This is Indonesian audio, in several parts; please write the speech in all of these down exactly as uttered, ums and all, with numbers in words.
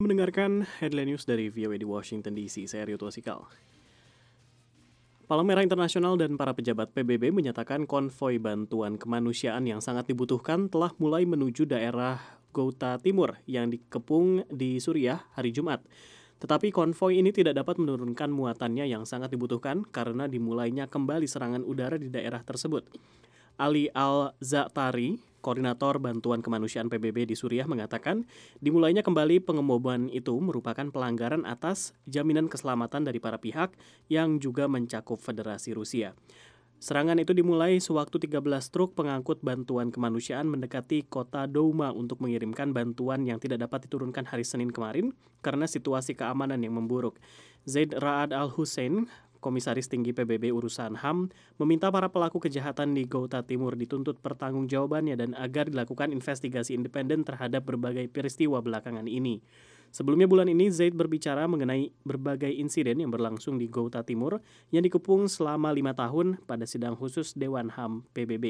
Mendengarkan headline news dari V O A di Washington D C, saya Rio Tuasikal. Palang Merah Internasional dan para pejabat P B B menyatakan konvoi bantuan kemanusiaan yang sangat dibutuhkan telah mulai menuju daerah Ghouta Timur yang dikepung di Suriah hari Jumat. Tetapi konvoi ini tidak dapat menurunkan muatannya yang sangat dibutuhkan karena dimulainya kembali serangan udara di daerah tersebut. Ali Al-Za'tari, koordinator bantuan kemanusiaan P B B di Suriah mengatakan, dimulainya kembali pengeboman itu merupakan pelanggaran atas jaminan keselamatan dari para pihak yang juga mencakup Federasi Rusia. Serangan itu dimulai sewaktu tiga belas truk pengangkut bantuan kemanusiaan mendekati kota Douma untuk mengirimkan bantuan yang tidak dapat diturunkan hari Senin kemarin karena situasi keamanan yang memburuk. Zaid Ra'ad Al-Hussein, Komisaris Tinggi P B B Urusan H A M, meminta para pelaku kejahatan di Ghouta Timur dituntut pertanggungjawabannya dan agar dilakukan investigasi independen terhadap berbagai peristiwa belakangan ini. Sebelumnya bulan ini, Zaid berbicara mengenai berbagai insiden yang berlangsung di Ghouta Timur yang dikepung selama lima tahun pada sidang khusus Dewan H A M P B B.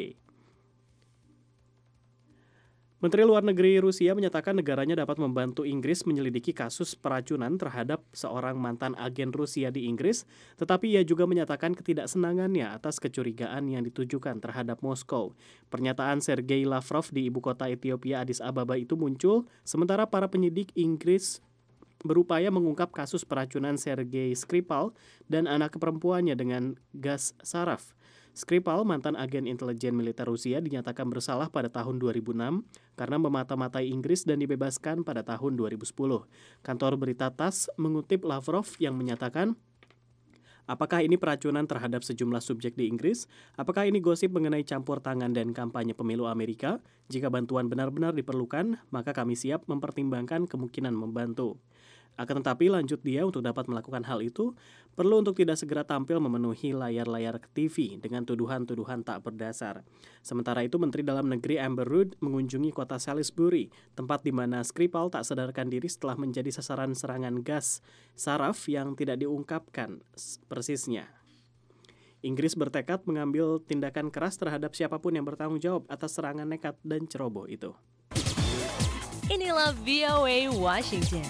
Menteri Luar Negeri Rusia menyatakan negaranya dapat membantu Inggris menyelidiki kasus peracunan terhadap seorang mantan agen Rusia di Inggris, tetapi ia juga menyatakan ketidaksenangannya atas kecurigaan yang ditujukan terhadap Moskow. Pernyataan Sergei Lavrov di ibu kota Ethiopia Addis Ababa itu muncul sementara para penyidik Inggris berupaya mengungkap kasus peracunan Sergei Skripal dan anak perempuannya dengan gas saraf. Skripal, mantan agen intelijen militer Rusia, dinyatakan bersalah pada tahun dua ribu enam karena memata-matai Inggris dan dibebaskan pada tahun dua ribu sepuluh. Kantor berita T A S S mengutip Lavrov yang menyatakan, apakah ini peracunan terhadap sejumlah subjek di Inggris? Apakah ini gosip mengenai campur tangan dan kampanye pemilu Amerika? Jika bantuan benar-benar diperlukan, maka kami siap mempertimbangkan kemungkinan membantu. Akan tetapi lanjut dia untuk dapat melakukan hal itu, perlu untuk tidak segera tampil memenuhi layar-layar T V dengan tuduhan-tuduhan tak berdasar. Sementara itu, Menteri Dalam Negeri Amber Rudd mengunjungi kota Salisbury, tempat di mana Skripal tak sadarkan diri setelah menjadi sasaran serangan gas saraf yang tidak diungkapkan persisnya. Inggris bertekad mengambil tindakan keras terhadap siapapun yang bertanggung jawab atas serangan nekat dan ceroboh itu. Inilah V O A Washington.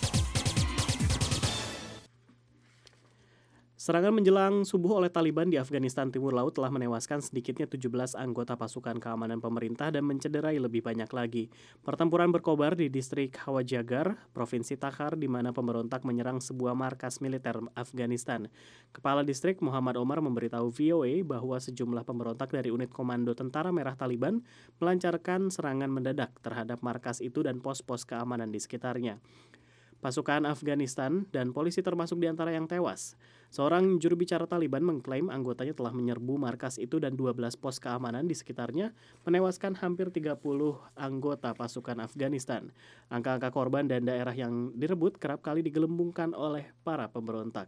Serangan menjelang subuh oleh Taliban di Afghanistan Timur Laut telah menewaskan sedikitnya tujuh belas anggota pasukan keamanan pemerintah dan mencederai lebih banyak lagi. Pertempuran berkobar di distrik Hawajagar, Provinsi Takhar, di mana pemberontak menyerang sebuah markas militer Afghanistan. Kepala distrik Muhammad Omar memberitahu V O A bahwa sejumlah pemberontak dari unit Komando Tentara Merah Taliban melancarkan serangan mendadak terhadap markas itu dan pos-pos keamanan di sekitarnya. Pasukan Afghanistan dan polisi termasuk di antara yang tewas. Seorang juru bicara Taliban mengklaim anggotanya telah menyerbu markas itu dan dua belas pos keamanan di sekitarnya, menewaskan hampir tiga puluh anggota pasukan Afghanistan. Angka-angka korban dan daerah yang direbut kerap kali digelembungkan oleh para pemberontak.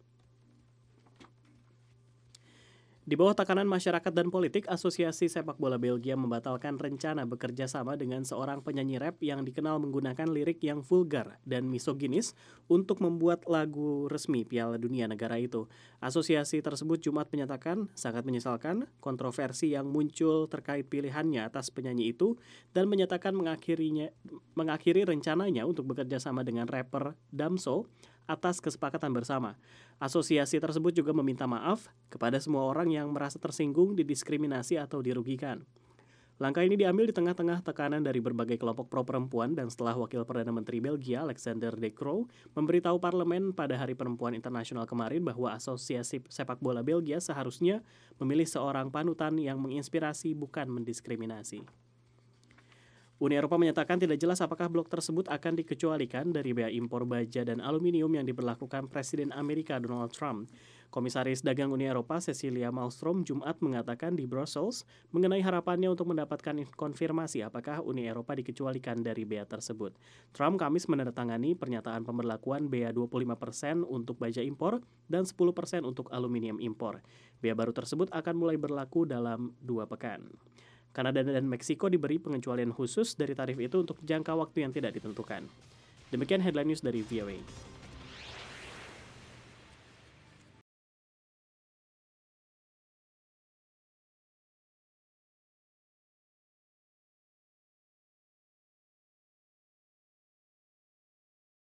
Di bawah tekanan masyarakat dan politik, Asosiasi Sepak Bola Belgia membatalkan rencana bekerja sama dengan seorang penyanyi rap yang dikenal menggunakan lirik yang vulgar dan misoginis untuk membuat lagu resmi Piala Dunia negara itu. Asosiasi tersebut Jumat menyatakan sangat menyesalkan kontroversi yang muncul terkait pilihannya atas penyanyi itu dan menyatakan mengakhirinya mengakhiri rencananya untuk bekerja sama dengan rapper Damso atas kesepakatan bersama. Asosiasi tersebut juga meminta maaf kepada semua orang yang merasa tersinggung, didiskriminasi atau dirugikan. Langkah ini diambil di tengah-tengah tekanan dari berbagai kelompok pro-perempuan dan setelah Wakil Perdana Menteri Belgia Alexander De Croo memberitahu parlemen pada Hari Perempuan Internasional kemarin bahwa Asosiasi Sepak Bola Belgia seharusnya memilih seorang panutan yang menginspirasi bukan mendiskriminasi. Uni Eropa menyatakan tidak jelas apakah blok tersebut akan dikecualikan dari bea impor baja dan aluminium yang diberlakukan Presiden Amerika Donald Trump. Komisaris Dagang Uni Eropa Cecilia Malmström Jumat mengatakan di Brussels mengenai harapannya untuk mendapatkan konfirmasi apakah Uni Eropa dikecualikan dari bea tersebut. Trump Kamis menandatangani pernyataan pemberlakuan bea dua puluh lima persen untuk baja impor dan sepuluh persen untuk aluminium impor. Bea baru tersebut akan mulai berlaku dalam dua pekan. Kanada dan Meksiko diberi pengecualian khusus dari tarif itu untuk jangka waktu yang tidak ditentukan. Demikian headline news dari V O A.